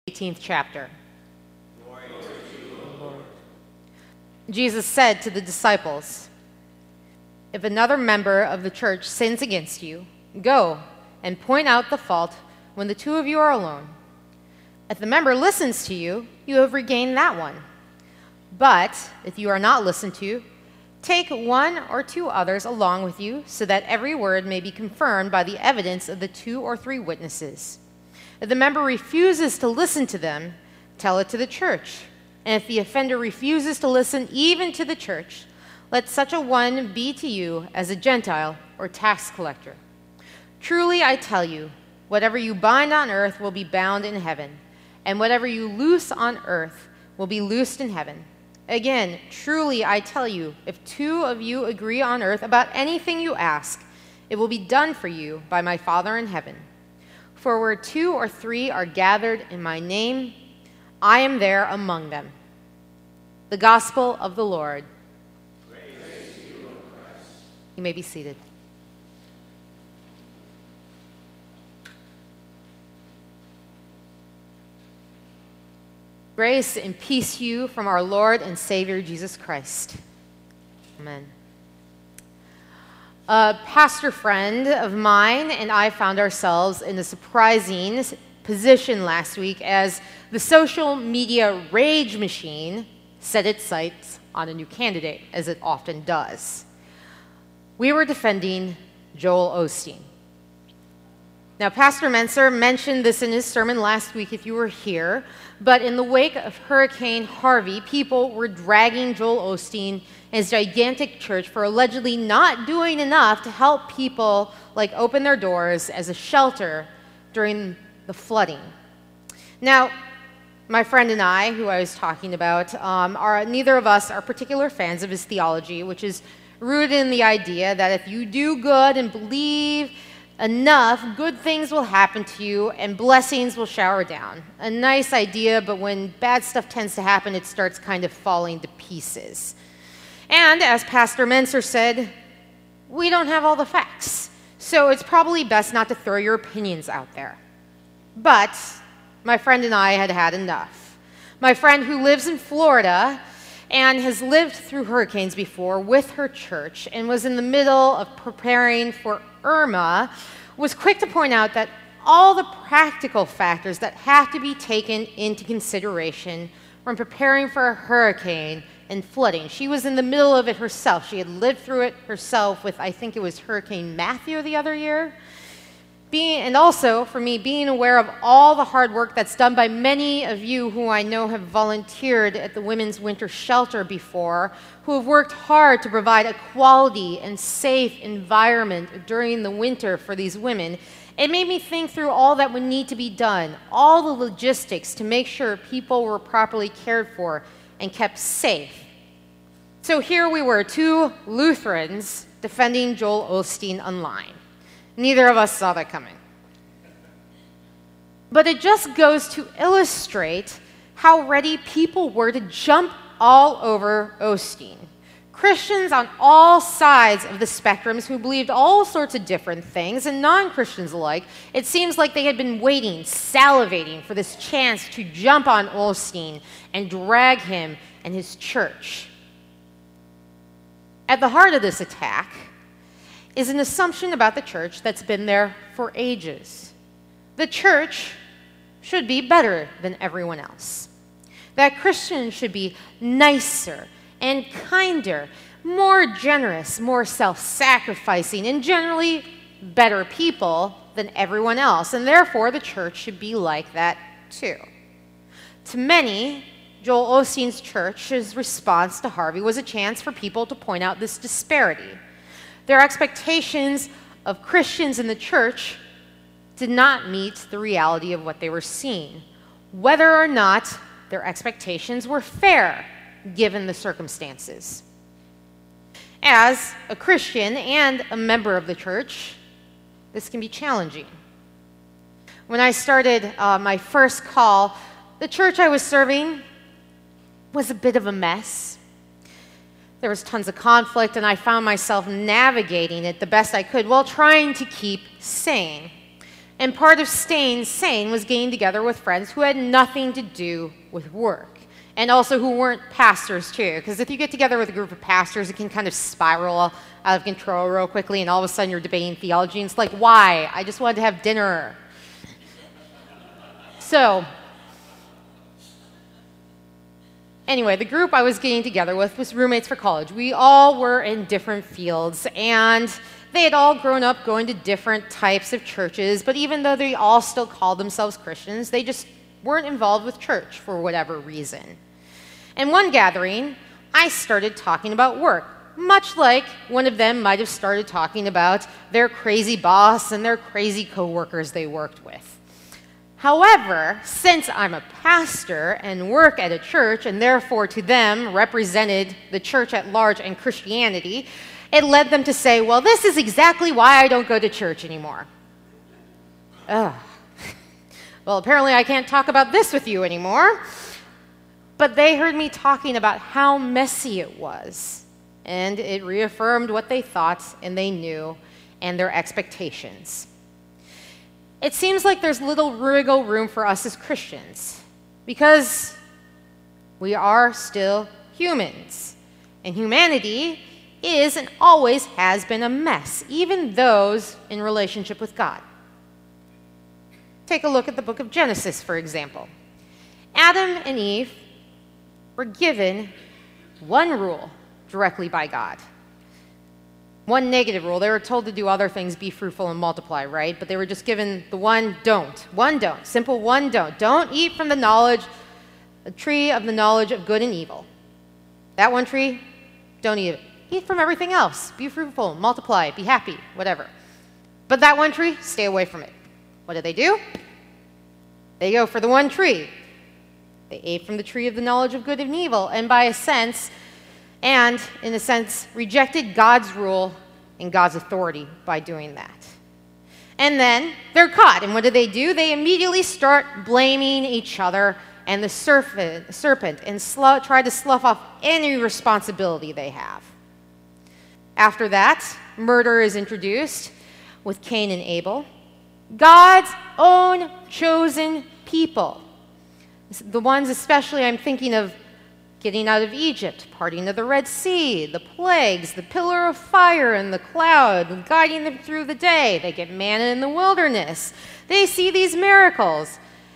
18th chapter. Jesus said to the disciples, "If another member of the church sins against you, go and point out the fault when the two of you are alone. If the member listens to you, you have regained that one. But if you are not listened to, take one or two others along with you, so that every word may be confirmed by the evidence of the 2 or 3 witnesses. If the member refuses to listen to them, tell it to the church. And if the offender refuses to listen even to the church, let such a one be to you as a Gentile or tax collector. Truly I tell you, whatever you bind on earth will be bound in heaven, and whatever you loose on earth will be loosed in heaven. Again, truly I tell you, if 2 of you agree on earth about anything you ask, it will be done for you by my Father in heaven. For where 2 or 3 are gathered in my name, I am there among them." The gospel of the Lord. Praise to you, O Christ. You may be seated. Grace and peace to you from our Lord and Savior Jesus Christ. Amen. A pastor friend of mine and I found ourselves in a surprising position last week as the social media rage machine set its sights on a new candidate, as it often does. We were defending Joel Osteen. Now, Pastor Menser mentioned this in his sermon last week if you were here, but in the wake of Hurricane Harvey, people were dragging Joel Osteen and his gigantic church for allegedly not doing enough to help people open their doors as a shelter during the flooding. Now, my friend and I, who I was talking about, neither of us are particular fans of his theology, which is rooted in the idea that if you do good and believe enough, good things will happen to you and blessings will shower down. A nice idea, but when bad stuff tends to happen, it starts kind of falling to pieces. And as Pastor Menser said, we don't have all the facts, so it's probably best not to throw your opinions out there. But my friend and I had had enough. My friend, who lives in Florida and has lived through hurricanes before with her church and was in the middle of preparing for Irma, was quick to point out that all the practical factors that have to be taken into consideration when preparing for a hurricane and flooding. She was in the middle of it herself. She had lived through it herself with, I think it was Hurricane Matthew the other year. And also, for me, being aware of all the hard work that's done by many of you who I know have volunteered at the Women's Winter Shelter before, who have worked hard to provide a quality and safe environment during the winter for these women, it made me think through all that would need to be done, all the logistics to make sure people were properly cared for and kept safe. So here we were, 2 Lutherans defending Joel Osteen online. Neither of us saw that coming. But it just goes to illustrate how ready people were to jump all over Osteen. Christians on all sides of the spectrums who believed all sorts of different things, and non-Christians alike, it seems like they had been waiting, salivating for this chance to jump on Osteen and drag him and his church. At the heart of this attack is an assumption about the church that's been there for ages. The church should be better than everyone else. That Christians should be nicer and kinder, more generous, more self-sacrificing, and generally better people than everyone else. And therefore, the church should be like that too. To many, Joel Osteen's church's response to Harvey was a chance for people to point out this disparity. Their expectations of Christians in the church did not meet the reality of what they were seeing, whether or not their expectations were fair given the circumstances. As a Christian and a member of the church, this can be challenging. When I started my first call, the church I was serving was a bit of a mess. There was tons of conflict, and I found myself navigating it the best I could while trying to keep sane. And part of staying sane was getting together with friends who had nothing to do with work. And also who weren't pastors too. Because if you get together with a group of pastors, it can kind of spiral out of control real quickly, and all of a sudden you're debating theology, and it's like, why? I just wanted to have dinner. So, anyway, the group I was getting together with was roommates for college. We all were in different fields, and they had all grown up going to different types of churches, but even though they all still called themselves Christians, they just weren't involved with church for whatever reason. In one gathering, I started talking about work, much like one of them might have started talking about their crazy boss and their crazy coworkers they worked with. However, since I'm a pastor and work at a church, and therefore to them represented the church at large and Christianity, it led them to say, well, this is exactly why I don't go to church anymore. Ugh. Well, apparently I can't talk about this with you anymore. But they heard me talking about how messy it was, and it reaffirmed what they thought and they knew and their expectations. It seems like there's little wiggle room for us as Christians because we are still humans, and humanity is and always has been a mess, even those in relationship with God. Take a look at the book of Genesis, for example. Adam and Eve were given one rule directly by God. One negative rule. They were told to do other things, be fruitful and multiply, right? But they were just given the one don't. One don't. Simple one don't. Don't eat from the tree of the knowledge of good and evil. That one tree, don't eat it. Eat from everything else. Be fruitful, multiply, be happy, whatever. But that one tree, stay away from it. What did they do? They go for the one tree. They ate from the tree of the knowledge of good and evil, and in a sense, rejected God's rule and God's authority by doing that. And then they're caught, and what do? They immediately start blaming each other and the serpent and try to slough off any responsibility they have. After that, murder is introduced with Cain and Abel. God's own chosen people. The ones especially I'm thinking of getting out of Egypt, parting of the Red Sea, the plagues, the pillar of fire and the cloud, guiding them through the day. They get manna in the wilderness. They see these miracles.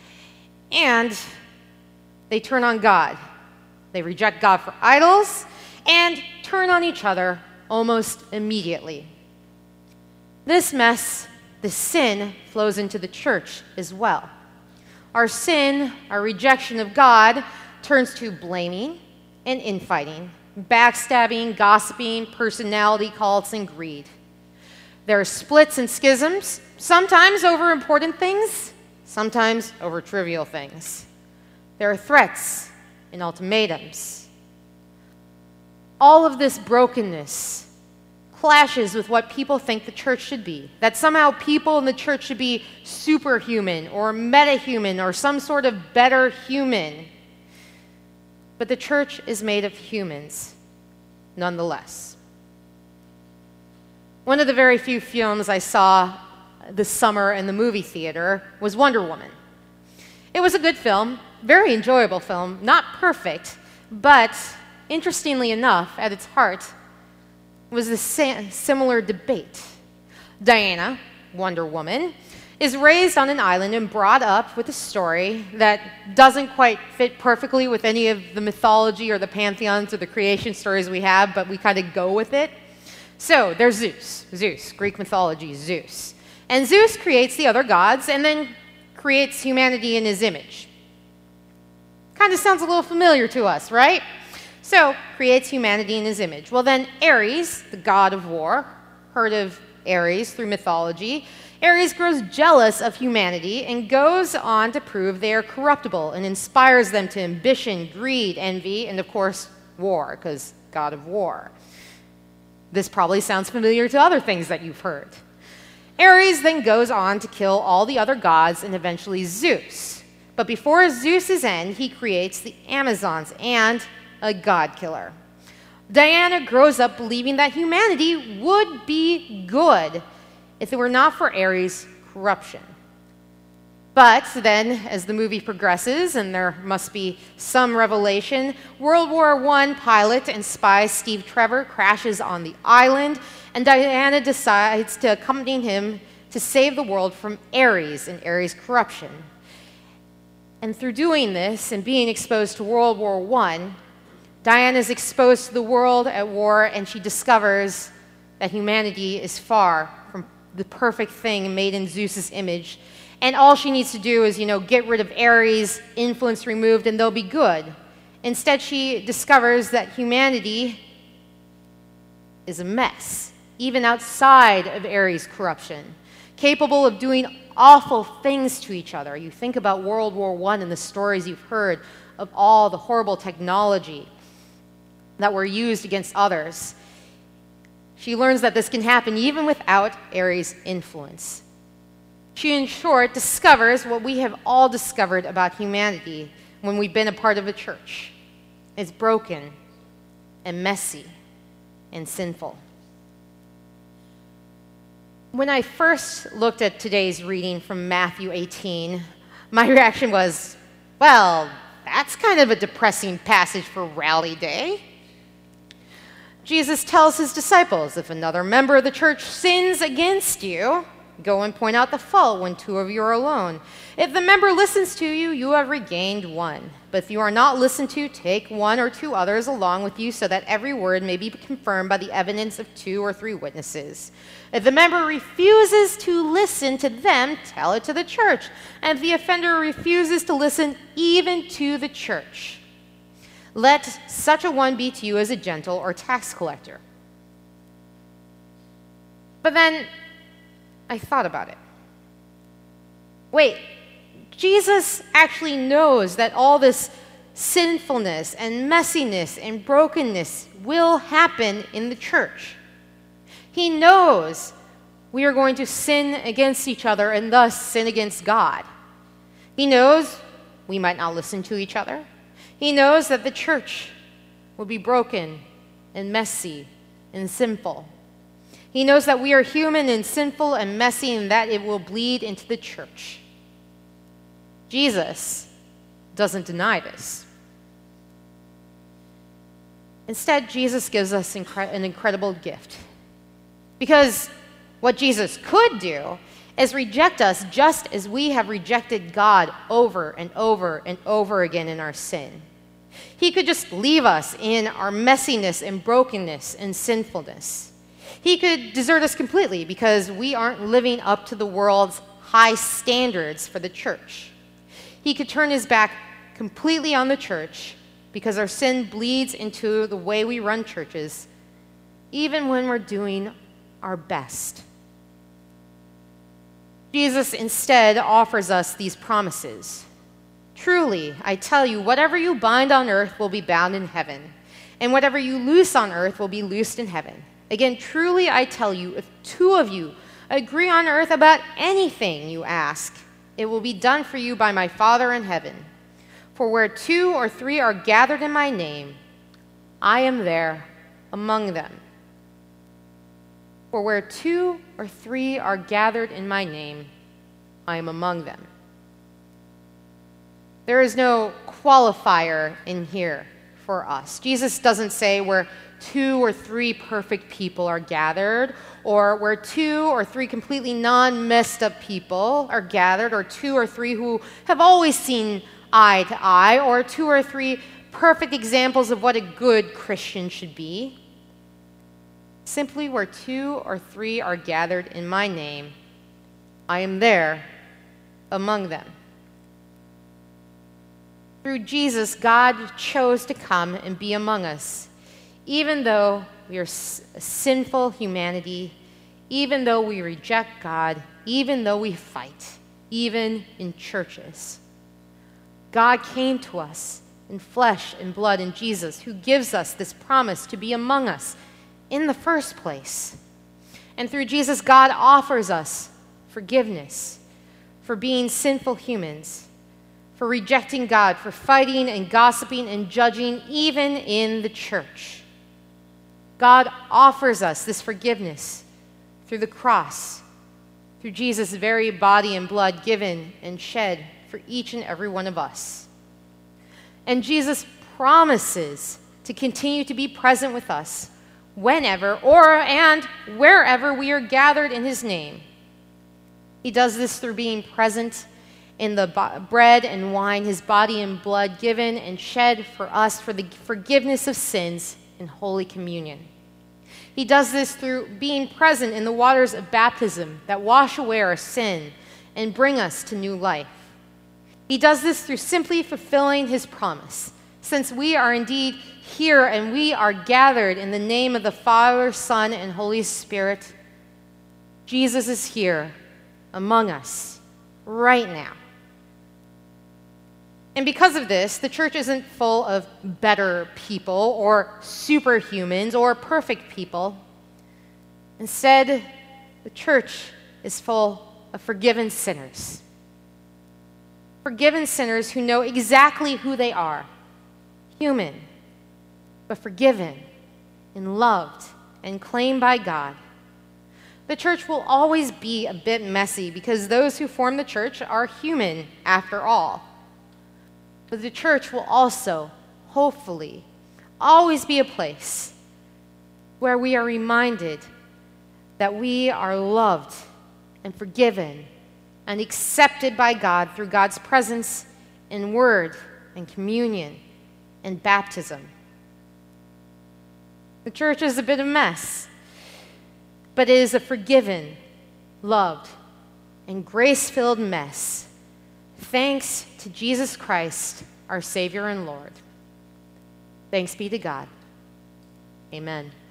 And they turn on God. They reject God for idols and turn on each other almost immediately. This mess, this sin, flows into the church as well. Our sin, our rejection of God, turns to blaming and infighting, backstabbing, gossiping, personality cults, and greed. There are splits and schisms, sometimes over important things, sometimes over trivial things. There are threats and ultimatums. All of this brokenness clashes with what people think the church should be. That somehow people in the church should be superhuman or metahuman or some sort of better human. But the church is made of humans, nonetheless. One of the very few films I saw this summer in the movie theater was Wonder Woman. It was a good film, very enjoyable film, not perfect, but interestingly enough, at its heart, was a similar debate. Diana, Wonder Woman, is raised on an island and brought up with a story that doesn't quite fit perfectly with any of the mythology or the pantheons or the creation stories we have, but we kind of go with it. So there's Zeus, Greek mythology, Zeus. And Zeus creates the other gods and then creates humanity in his image. Kind of sounds a little familiar to us, right? So, creates humanity in his image. Well then, Ares, the god of war, heard of Ares through mythology, Ares grows jealous of humanity and goes on to prove they are corruptible and inspires them to ambition, greed, envy, and of course, war, because god of war. This probably sounds familiar to other things that you've heard. Ares then goes on to kill all the other gods and eventually Zeus. But before Zeus's end, he creates the Amazons and a god killer. Diana grows up believing that humanity would be good if it were not for Ares' corruption. But then, as the movie progresses, and there must be some revelation, World War I pilot and spy Steve Trevor crashes on the island, and Diana decides to accompany him to save the world from Ares and Ares' corruption. And through doing this and being exposed to World War I, Diana is exposed to the world at war, and she discovers that humanity is far from the perfect thing made in Zeus's image. And all she needs to do is, get rid of Ares, influence removed, and they'll be good. Instead, she discovers that humanity is a mess, even outside of Ares' corruption, capable of doing awful things to each other. You think about World War I and the stories you've heard of all the horrible technology that were used against others. She learns that this can happen even without Ares' influence. She, in short, discovers what we have all discovered about humanity when we've been a part of a church. It's broken and messy and sinful. When I first looked at today's reading from Matthew 18, my reaction was, well, that's kind of a depressing passage for Rally Day. Jesus tells his disciples, if another member of the church sins against you, go and point out the fault when two of you are alone. If the member listens to you, you have regained one. But if you are not listened to, take one or two others along with you so that every word may be confirmed by the evidence of 2 or 3 witnesses. If the member refuses to listen to them, tell it to the church. And if the offender refuses to listen even to the church, let such a one be to you as a gentle or tax collector. But then I thought about it. Wait, Jesus actually knows that all this sinfulness and messiness and brokenness will happen in the church. He knows we are going to sin against each other and thus sin against God. He knows we might not listen to each other. He knows that the church will be broken and messy and sinful. He knows that we are human and sinful and messy and that it will bleed into the church. Jesus doesn't deny this. Instead, Jesus gives us an incredible gift. Because what Jesus could do is reject us just as we have rejected God over and over and over again in our sin. He could just leave us in our messiness and brokenness and sinfulness. He could desert us completely because we aren't living up to the world's high standards for the church. He could turn his back completely on the church because our sin bleeds into the way we run churches, even when we're doing our best. Jesus instead offers us these promises. Truly, I tell you, whatever you bind on earth will be bound in heaven, and whatever you loose on earth will be loosed in heaven. Again, truly I tell you, if 2 of you agree on earth about anything you ask, it will be done for you by my Father in heaven. For where 2 or 3 are gathered in my name, I am there among them. For where 2 or 3 are gathered in my name, I am among them. There is no qualifier in here for us. Jesus doesn't say where 2 or 3 perfect people are gathered, or where 2 or 3 completely non-messed up people are gathered, or 2 or 3 who have always seen eye to eye, or 2 or 3 perfect examples of what a good Christian should be. Simply where 2 or 3 are gathered in my name, I am there among them. Through Jesus, God chose to come and be among us, even though we are a sinful humanity, even though we reject God, even though we fight, even in churches. God came to us in flesh and blood in Jesus, who gives us this promise to be among us in the first place. And through Jesus, God offers us forgiveness for being sinful humans, for rejecting God, for fighting and gossiping and judging even in the church. God offers us this forgiveness through the cross, through Jesus' very body and blood given and shed for each and every one of us. And Jesus promises to continue to be present with us whenever and wherever we are gathered in his name. He does this through being present in the bread and wine, his body and blood given and shed for us for the forgiveness of sins in Holy Communion. He does this through being present in the waters of baptism that wash away our sin and bring us to new life. He does this through simply fulfilling his promise. Since we are indeed here and we are gathered in the name of the Father, Son, and Holy Spirit, Jesus is here among us right now. And because of this, the church isn't full of better people or superhumans or perfect people. Instead, the church is full of forgiven sinners. Forgiven sinners who know exactly who they are, human, but forgiven and loved and claimed by God. The church will always be a bit messy because those who form the church are human after all. But the church will also, hopefully, always be a place where we are reminded that we are loved and forgiven and accepted by God through God's presence in word and communion and baptism. The church is a bit of a mess, but it is a forgiven, loved, and grace-filled mess, thanks to Jesus Christ, our Savior and Lord. Thanks be to God. Amen.